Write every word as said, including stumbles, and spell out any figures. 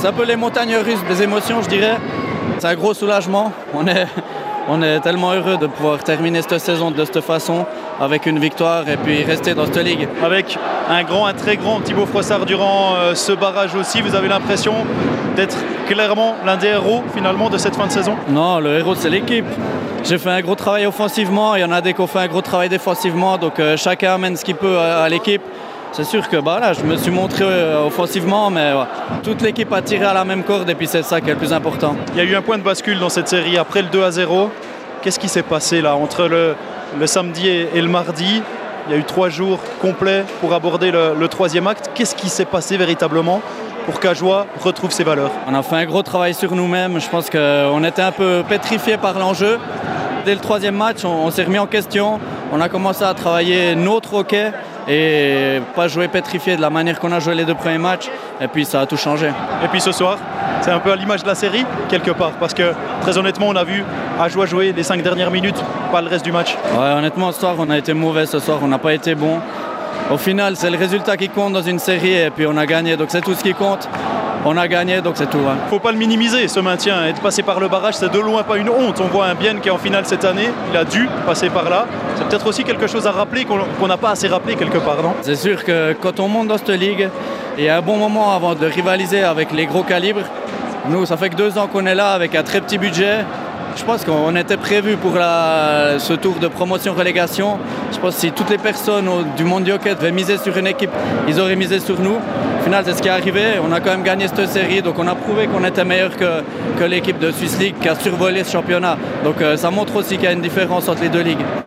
c'est un peu les montagnes russes des émotions, je dirais. C'est un gros soulagement. On est, on est tellement heureux de pouvoir terminer cette saison de cette façon, avec une victoire et puis rester dans cette ligue. Avec un grand, un très grand Thibaut Froissart durant euh, ce barrage aussi, vous avez l'impression d'être clairement l'un des héros finalement de cette fin de saison? Non, le héros c'est l'équipe. J'ai fait un gros travail offensivement, il y en a des qui ont fait un gros travail défensivement, donc euh, chacun amène ce qu'il peut à, à l'équipe. C'est sûr que bah, là, je me suis montré euh, offensivement, mais ouais, toute l'équipe a tiré à la même corde et puis c'est ça qui est le plus important. Il y a eu un point de bascule dans cette série après le deux à zéro. Qu'est-ce qui s'est passé là entre le, le samedi et, et le mardi? Il y a eu trois jours complets pour aborder le, le troisième acte. Qu'est-ce qui s'est passé véritablement pour qu'Ajoie retrouve ses valeurs? On a fait un gros travail sur nous-mêmes. Je pense qu'on était un peu pétrifiés par l'enjeu. Dès le troisième match, on, on s'est remis en question. On a commencé à travailler notre hockey et pas jouer pétrifié de la manière qu'on a joué les deux premiers matchs. Et puis ça a tout changé. Et puis ce soir, c'est un peu à l'image de la série, quelque part. Parce que très honnêtement, on a vu Ajoie jouer les cinq dernières minutes, pas le reste du match. Ouais, honnêtement, ce soir, on a été mauvais. Ce soir, on n'a pas été bon. Au final, c'est le résultat qui compte dans une série et puis on a gagné. Donc c'est tout ce qui compte. On a gagné, donc c'est tout. Il ne faut pas le minimiser, ce maintien. Être passé par le barrage, c'est de loin pas une honte. On voit un Bienne qui est en finale cette année. Il a dû passer par là. C'est peut-être aussi quelque chose à rappeler qu'on n'a pas assez rappelé quelque part, non? C'est sûr que quand on monte dans cette ligue, il y a un bon moment avant de rivaliser avec les gros calibres. Nous, ça fait que deux ans qu'on est là avec un très petit budget. Je pense qu'on était prévu pour la, ce tour de promotion-relégation. Je pense que si toutes les personnes au, du monde du hockey devaient miser sur une équipe, ils auraient misé sur nous. Au final, c'est ce qui est arrivé. On a quand même gagné cette série, donc on a prouvé qu'on était meilleur que, que l'équipe de Swiss League qui a survolé ce championnat. Donc euh, ça montre aussi qu'il y a une différence entre les deux ligues.